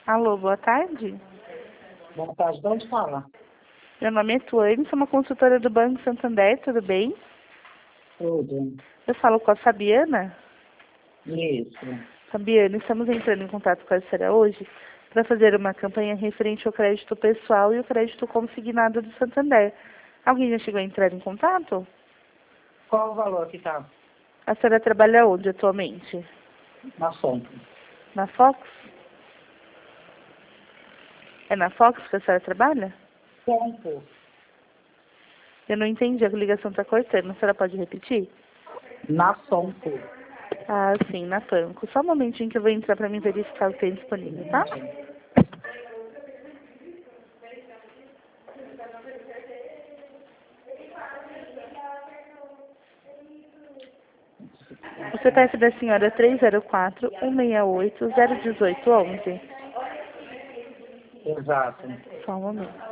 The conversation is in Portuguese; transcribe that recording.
Alô, boa tarde. Boa tarde, de onde fala? Meu nome é Tuane, sou uma consultora do Banco Santander, tudo bem? Tudo. Eu falo com a Fabiana. Isso. Fabiana, estamos entrando em contato com a senhora hoje para fazer uma campanha referente ao crédito pessoal e o crédito consignado do Santander. Alguém já chegou a entrar em contato? Qual o valor que tá A senhora trabalha onde atualmente? na fonte? Na Fox? É na Fox que a senhora trabalha? Ponto. Eu não entendi, a ligação está cortando. A senhora pode repetir? Na fonte. Ah, sim, na Panco. Só um momentinho que eu vou entrar para me verificar o que tem disponível, tá? O CPF da senhora é 304-168-01811. Exato. Só um momento.